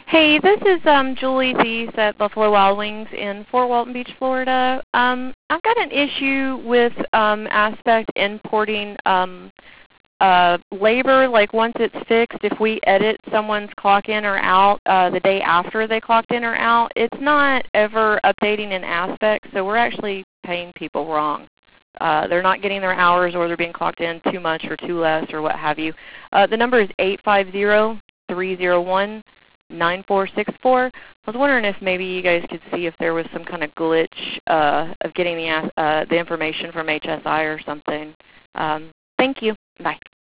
Hey, this is Julie Thies at Buffalo Wild Wings in Fort Walton Beach, Florida. I've got an issue with Aspect importing labor. Like once it's fixed, if we edit someone's clock in or out the day after they clocked in or out, it's not ever updating in Aspect, so we're actually paying people wrong. They're not getting their hours, or they're being clocked in too much or too less or what have you. The number is 850-301-9464. I was wondering if maybe you guys could see if there was some kind of glitch of getting the information from HSI or something. Thank you. Bye.